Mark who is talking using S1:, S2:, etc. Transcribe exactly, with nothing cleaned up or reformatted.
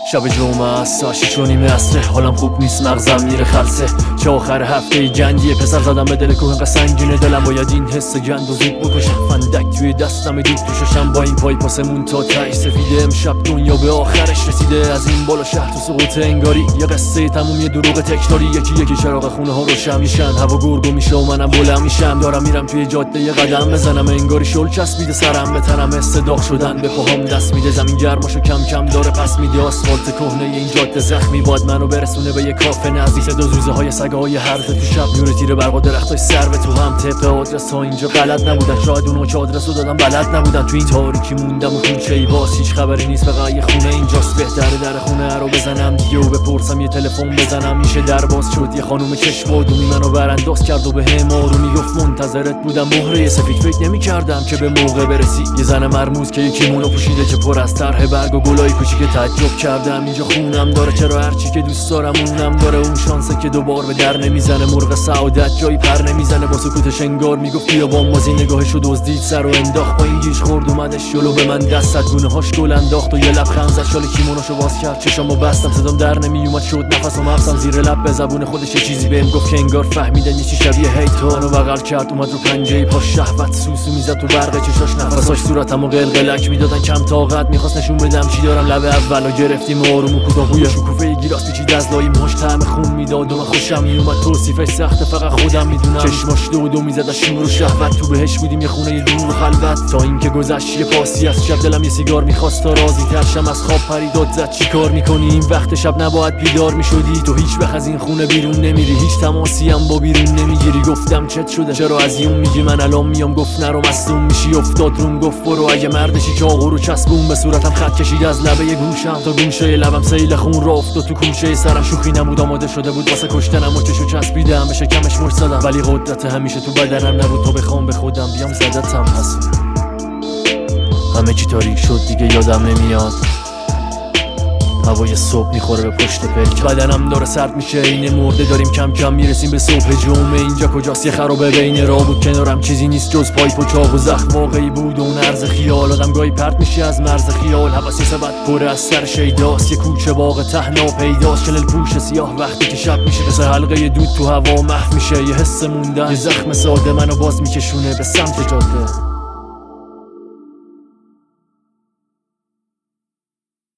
S1: شب جمعه است تا شیش و نیمه عصره، حالم خوب نیست مغزم میره خلسه. چه آخر هفته گندیه، پسر زدم به دل کوه انقدر سنگینه، دلم باید این حس گند و زود بکشم. فندک توی دستم دید تو ششم، با این پای پاسمون تا تهی سفیده. امشب دنیا به آخرش رسیده، از این بالا شهر تو سقوط انگاری. یه قصه تموم یه دروغ تکراری، یکی یکی چراغ خونه ها روشن میشن، هوا گرگو میشه و منم بلند میشم. دارم میرم توی جاده یه قدم بزنم، انگاری شل چسبیده سرم به تنم، حس داغ شدن به پاهام دست میده. زمین گرماشو کم کم داره پس میده، آسفالت کهنه این جاده زخمی باد منو برسونه به یه کافه نزدیک. صدا زوزه های سگای هرزه تو شب، نور تیر برق و درختای سر به تو هم. طبق آدرس ها اینجا غلط نبودن، شاید اونو که آدرسو دادم بلد نبودن. تو این تاریکی موندم و کوچه ای باز هیچ خبری نیست، فقط یه خونه اینجاست. بهتره در خونه رو بزنم دیگه و بپرسم، یه تلفن بزنم. میشه در باز شد، یه خانم چشم آدومی منو برانداز کرد و به هم آرومی گفت منتظرت بودم. مهره سفید فکر نمی‌کردم که به موقع برسی. یه زن مرموز که یکی مونو پوشیده که پر از طرح برگ و گلای کوچیک. تعجب کردم اینجا خونم داره، چرا هرچی که دوست دارم اونم داره. اون شانسه که دوبار به در نمیزنه، مرغ سعادت جایی پر نمیزنه. با سکوتش انگار میگفت بیا با مازی، نگاهشو دزدید سر و انداخت. با این گیج خورد اومدش جلو به من، دست گونه هاش گل انداخت و یه لبخند زد. شال کیموناشو باز کرد، چشامو بستم، صدام در نمیومد، شد نفسم حبسم زیر لب. به زبون خودش یه چیزی بهم گفت که انگار فهمیدن یه چی شبیه هی تو. منو بغل کرد اومد رو پنجه پا، شهوت سوسو میزد تو برق چشاش، نفساش صورتمو قلقلک میدادن. کم طاقت میخواست نشون بدم چی دارم. لب اولو گرفتیم آروم و کوتاه، بوی شکوفه گیلاس پیچید از لای موهاش، طعم خون میداد و من خوشم میومد. توصیفش سخته فقط خودم میدونم. چشماش دو دو میزد از شور و شهوت، تو بهش بودیم یه خونه دور و خلوت. تا اینکه گذشت یه پاسی از شب، دلم یه سیگار میخواست تا راضی ترشم. از خواب پریداد زد چیکار میکنی این وقت شب، نباید بیدار میشدی. تو هیچ وقت از این خونه بیرون نمیری، هیچ تماسی هم با بیرون نمیگیری. گفتم چت شده چرا از اون میگی من الان میام، گفت نرو مصدوم میشی. افتاد روم گفت برو، اگه مردشی چاقو رو چسبون به صورتم، خط کشید از لبه گوشم تا گوشه لبم. سیل خون را افتاد تو کوچه سرم، شوخی نبود آماده شده بود واسه کشتنم. و چشو چسبیدم به شکمش مش زدم، ولی قدرت همیشه تو بدنم نبود تا بخوام به خودم بیام زدتم. پس همه چی تاریک شد دیگه یادم نمیاد، هوای صبح میخوره به پشت پلک. بدنم داره سرد میشه این مرده، داریم کم کم میرسیم به صبح جمعه. اینجا کجاست؟ یه خرابه بین راه بود، کنارم چیزی نیست جز پایپ و چاق و زخم. واقعی بود و اون عرض خیال، آدم گاهی پرت میشه از مرز خیال. حواسی سبد پر از سر شیداست، یه کوچه باغ تهنا پیداست. شنل پوش سیاه وقتی که شب میشه، مثل حلقه دود تو هوا محو میشه. یه حس موندن، یه زخم ساده منو باز میکشونه به سمت جاده.